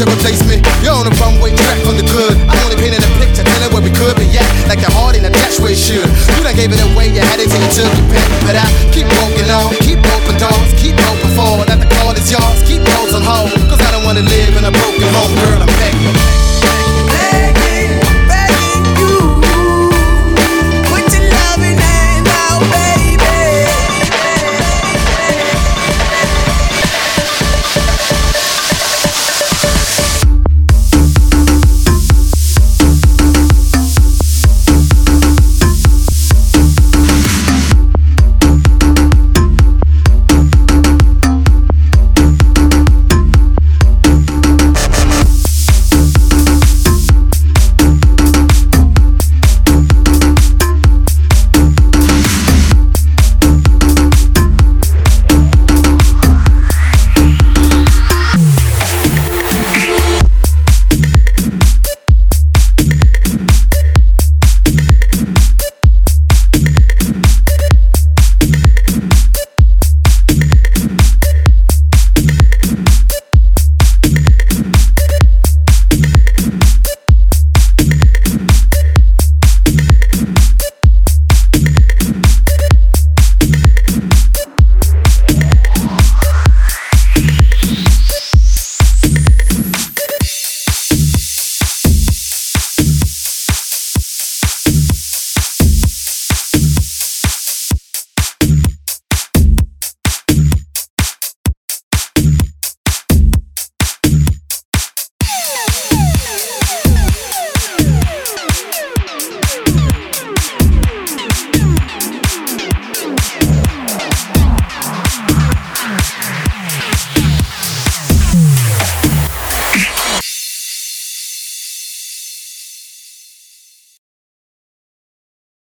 to replace me. You're on the runway track from the good. I only painted a picture, telling where we could be at. Like the heart in a dash where it should. You done gave it away, you had it till you took your pick. But I keep walking on, keep open doors, keep open forward. That the call is yours, keep those on hold.